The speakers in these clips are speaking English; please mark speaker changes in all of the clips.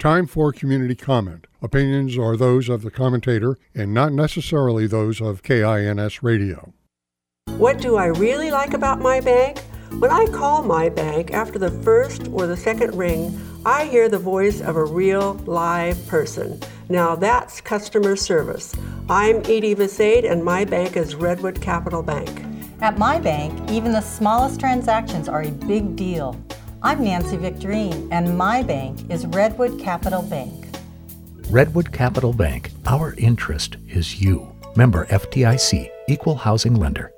Speaker 1: Time for community comment. Opinions are those of the commentator and not necessarily those of KINS Radio.
Speaker 2: What do I really like about my bank? When I call my bank after the first or the second ring, I hear the voice of a real live person. Now that's customer service. I'm Edie Visade and my bank is Redwood Capital Bank.
Speaker 3: At my bank, even the smallest transactions are a big deal. I'm Nancy Victorine, and my bank is Redwood Capital Bank.
Speaker 4: Redwood Capital Bank, our interest is you. Member FDIC, Equal Housing Lender.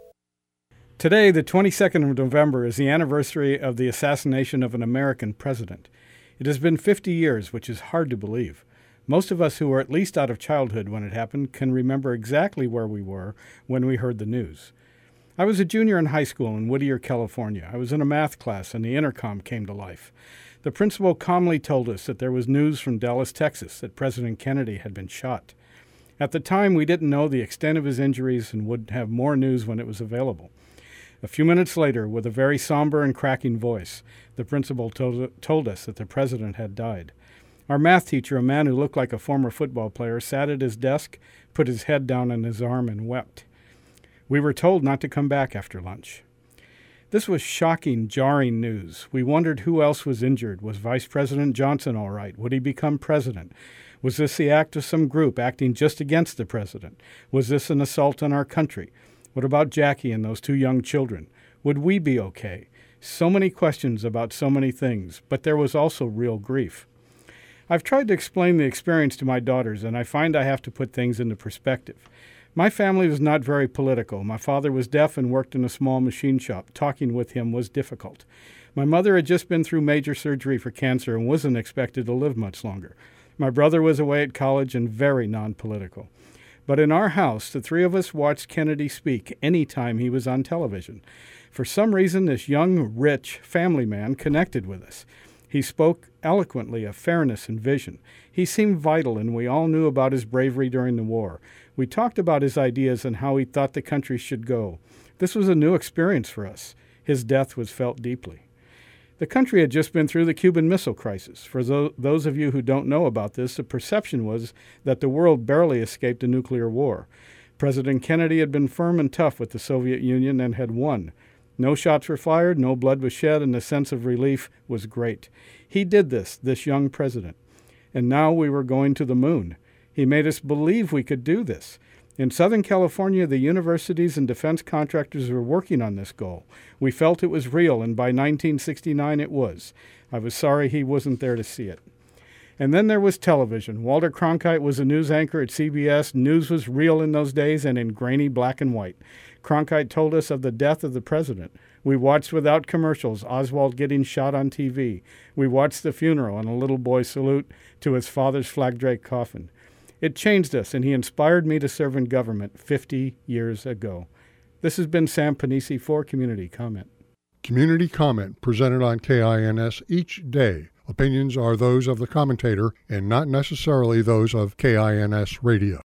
Speaker 5: Today, the 22nd of November, is the anniversary of the assassination of an American president. It has been 50 years, which is hard to believe. Most of us who were at least out of childhood when it happened can remember exactly where we were when we heard the news. I was a junior in high school in Whittier, California. I was in a math class and the intercom came to life. The principal calmly told us that there was news from Dallas, Texas, that President Kennedy had been shot. At the time, we didn't know the extent of his injuries and would have more news when it was available. A few minutes later, with a very somber and cracking voice, the principal told us that the president had died. Our math teacher, a man who looked like a former football player, sat at his desk, put his head down on his arm, and wept. We were told not to come back after lunch. This was shocking, jarring news. We wondered who else was injured. Was Vice President Johnson all right? Would he become president? Was this the act of some group acting just against the president? Was this an assault on our country? What about Jackie and those two young children? Would we be okay? So many questions about so many things, but there was also real grief. I've tried to explain the experience to my daughters, and I find I have to put things into perspective. My family was not very political. My father was deaf and worked in a small machine shop. Talking with him was difficult. My mother had just been through major surgery for cancer and wasn't expected to live much longer. My brother was away at college and very non-political. But in our house, the three of us watched Kennedy speak any time he was on television. For some reason, this young, rich family man connected with us. He spoke eloquently of fairness and vision. He seemed vital, and we all knew about his bravery during the war. We talked about his ideas and how he thought the country should go. This was a new experience for us. His death was felt deeply. The country had just been through the Cuban Missile Crisis. For those of you who don't know about this, the perception was that the world barely escaped a nuclear war. President Kennedy had been firm and tough with the Soviet Union and had won. No shots were fired, no blood was shed, and the sense of relief was great. He did this young president. And now we were going to the moon. He made us believe we could do this. In Southern California, the universities and defense contractors were working on this goal. We felt it was real, and by 1969 it was. I was sorry he wasn't there to see it. And then there was television. Walter Cronkite was a news anchor at CBS. News was real in those days and in grainy black and white. Cronkite told us of the death of the president. We watched without commercials Oswald getting shot on TV. We watched the funeral and a little boy's salute to his father's flag-draped coffin. It changed us, and he inspired me to serve in government 50 years ago. This has been Sam Panisi for Community Comment.
Speaker 1: Community comment presented on KINS each day. Opinions are those of the commentator and not necessarily those of KINS Radio.